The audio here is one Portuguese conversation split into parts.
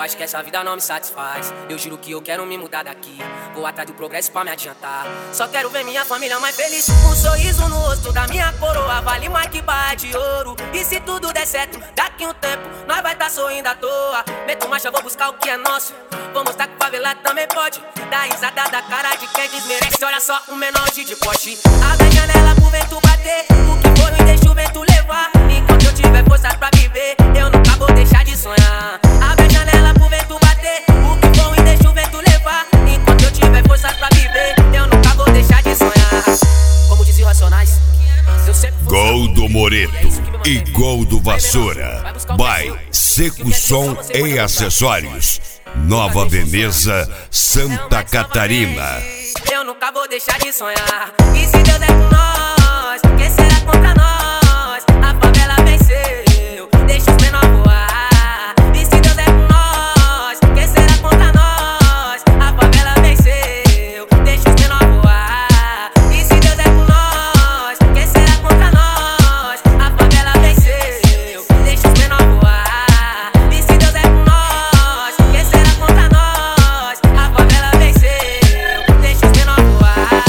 acho que essa vida não me satisfaz. Eu juro que eu quero me mudar daqui. Vou atrás do progresso pra me adiantar. Só quero ver minha família mais feliz. Um sorriso no rosto da minha coroa vale mais que barra de ouro. E se tudo der certo, daqui um tempo nós vai tá sorrindo à toa. Meto marcha, vou buscar o que é nosso. Vou mostrar que o favelado também pode dar risada da cara de quem desmerece. Olha só, um menor de poste. Abre a janela pro vento bater. O que for me deixa o vento levar. Enquanto eu tiver forças pra viver, eu nunca vou deixar de sonhar. Abre a janela pro vento bater. O que for me deixa o vento levar. Enquanto eu tiver forças pra viver, eu nunca vou deixar de sonhar. Como dizia o Racionais, eu sempre fui Gol do Moreto e gol do Vassoura. By Seco Som e Acessórios. Nova Veneza, Santa Catarina. Eu nunca vou deixar de sonhar. E se Deus é com nós, quem será contra nós? A favela venceu, deixa os menores voar. E se Deus é com nós, quem será contra nós? A favela venceu, deixa os menores voar. E se Deus é com nós, quem será contra nós? A favela venceu, deixa os menores voar. E se Deus é com nós, quem será contra nós? A favela venceu, deixa os menores voar.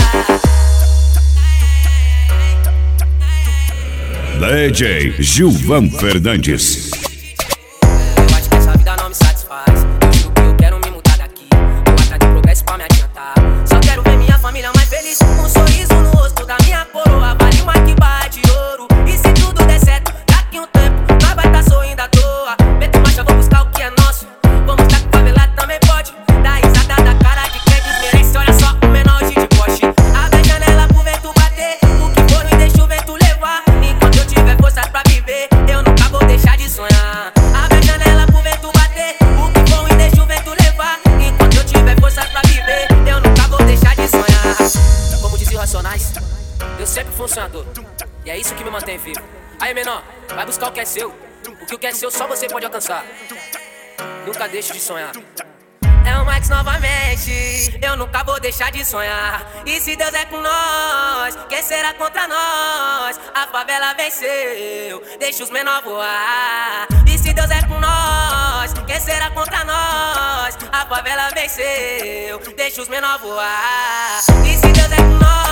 DJ Gilvan Fernandes. Eu acho que essa vida não me satisfaz. Eu juro que eu quero me mudar daqui. Vou atrás de progresso pra me adiantar. Só quero ver minha família mais feliz. Um sorriso no rosto da minha coroa vale mais que barra de ouro. E se tudo der certo, daqui um tempo nós vai tá sorrindo à toa. Meto marcha, vou buscar o que é nosso. Vou mostrar que o favelado também pode dar risada da cara de quem desmerece. Olha só, o menor de poste. Abre a janela pro vento bater. O que for me deixa o vento levar. Enquanto eu tiver forças pra viver, eu nunca vou deixar de sonhar. Abre a janela pro vento bater. O que for me deixa o vento levar. Enquanto eu tiver forças pra viver, eu nunca vou deixar de sonhar. Como dizia o Racionais, eu sempre fui um sonhador. E é isso que me mantém vivo. Aí, menor, vai buscar o que é seu. O que é seu só você pode alcançar. Nunca deixe de sonhar. É o Max novamente, eu nunca vou deixar de sonhar. E se Deus é com nós, quem será contra nós? A favela venceu, deixa os menores voar. E se Deus é com nós, quem será contra nós? A favela venceu, deixa os menores voar. E se Deus é com nós,